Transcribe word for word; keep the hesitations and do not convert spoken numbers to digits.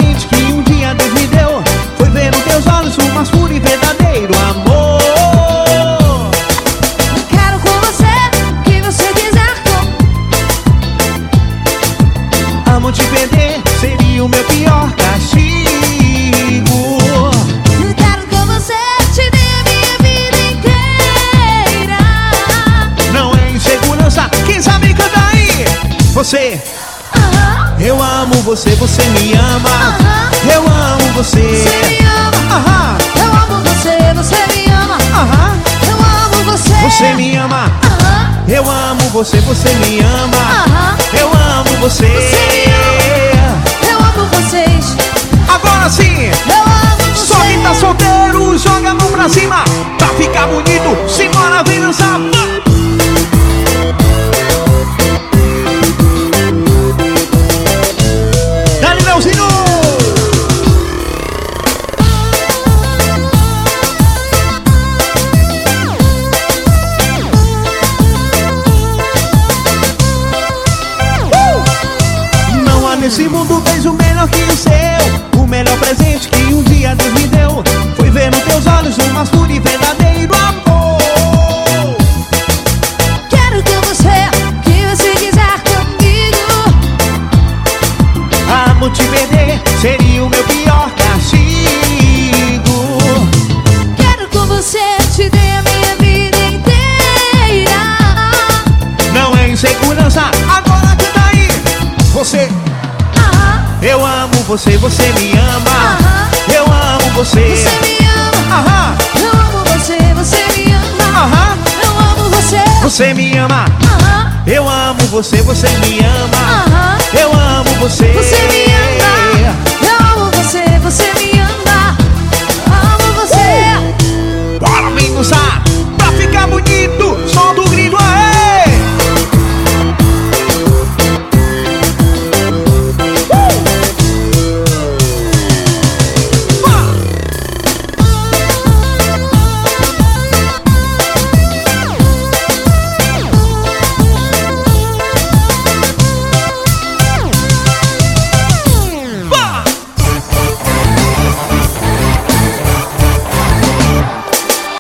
presente que um dia Deus me deu foi ver nos teus olhos o mais puro e verdadeiro amor. Quero com você o que você quiser. Amo te perder, seria o meu pior castigo. Eu quero com você, te dei a minha vida inteira. Não é insegurança, quem sabe canta aí. Você, Aham, eu amo você, você me ama. aham, Eu amo você. você me ama. Aham, Eu amo você, você me ama. aham. Eu amo você. Você me ama. Aham, Eu amo você, você me ama. aham, Eu amo você. você me ama. Eu amo vocês. Agora sim, Eu amo vocês. só quem tá solteiro, joga a mão pra cima. Pra ficar bonito, simbora, vem dançar. Dale, Leozinho! Não há nesse mundo beijo melhor que o seu. O melhor presente que um dia Deus me deu foi ver nos teus olhos o mais puro e verdadeiro amor. Quero com você o que você quiser comigo. Amo te perder, seria o meu pior castigo. Quero com você, te dei a minha vida inteira. Não é insegurança, agora canta aí. Você, Aham, eu amo você, você me ama. aham, Eu amo você. você me ama. Aham, Eu amo você, você me ama. aham. Eu amo você. Você me ama. Aham, Eu amo você, você me ama. aham, Eu amo você. você me ama.